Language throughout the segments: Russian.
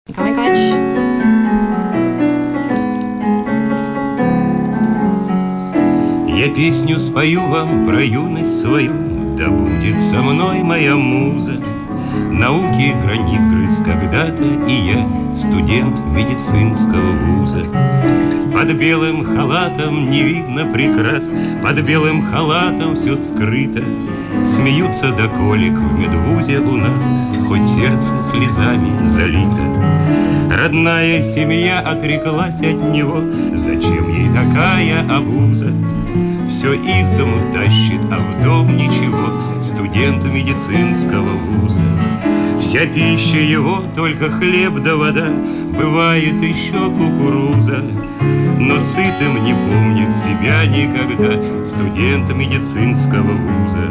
Николай Николаевич. Я песню спою вам про юность свою, да будет со мной моя муза. Науки гранит грыз когда-то, и я студент медицинского вуза. Под белым халатом не видно прикрас, под белым халатом все скрыто. Смеются до колик в медвузе у нас, хоть сердце слезами залито. Родная семья отреклась от него, зачем ей такая обуза? Все из дому тащит, а в дом ничего, студент медицинского вуза. Вся пища его только хлеб да вода, бывает еще кукуруза. Но сытым не помнит себя никогда студент медицинского вуза.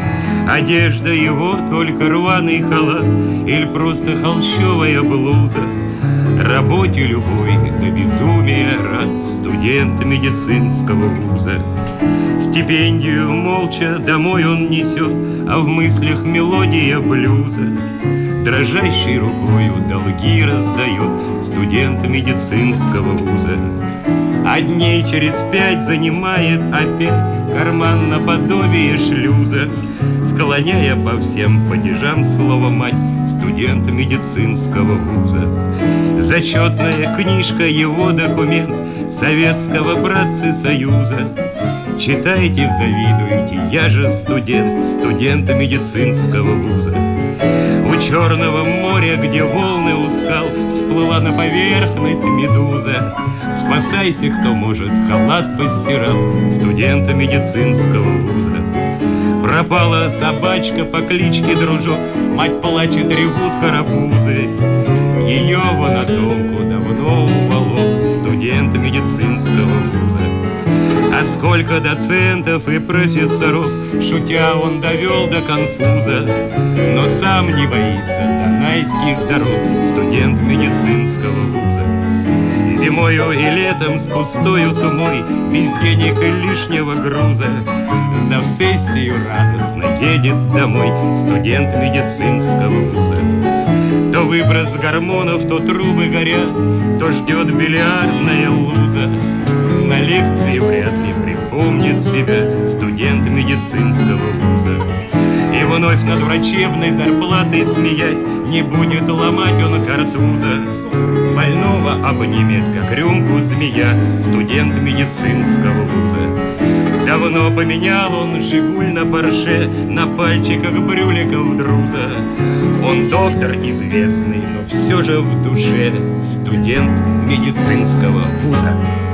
Одежда его только рваный халат или просто холщовая блуза. Работе любой до безумия рад студент медицинского вуза. Стипендию молча домой он несет, а в мыслях мелодия блюза. Дрожащей рукою долги раздает студент медицинского вуза. А дней через 5 занимает опять карман наподобие шлюза, склоняя по всем падежам слово «мать» студент медицинского вуза. Зачетная книжка его документ Советского, братцы, союза. Читайте, завидуйте, я же студент медицинского вуза. У Черного моря, где волны у скал, всплыла на поверхность медуза. Спасайся, кто может, халат постирал студента медицинского вуза. Пропала собачка по кличке Дружок, мать плачет, ревут карапузы. Ее в анатомку давно уволок студент медицинского вуза. А сколько доцентов и профессоров, шутя, он довел до конфуза. Но сам не боится донайских дорог студент медицинского вуза. Зимою и летом с пустою сумой, без денег и лишнего груза, сдав сессию, радостно едет домой студент медицинского вуза. То выброс гормонов, то трубы горят, то ждет бильярдная луза. На лекции вряд ли припомнит себя студент медицинского вуза. И вновь над врачебной зарплатой смеясь, не будет ломать он картуза. Больного обнимет, как рюмку змея, студент медицинского вуза. Давно поменял он «Жигуль» на «Порше», на пальчиках брюликов друза. Он доктор известный, но все же в душе студент медицинского вуза.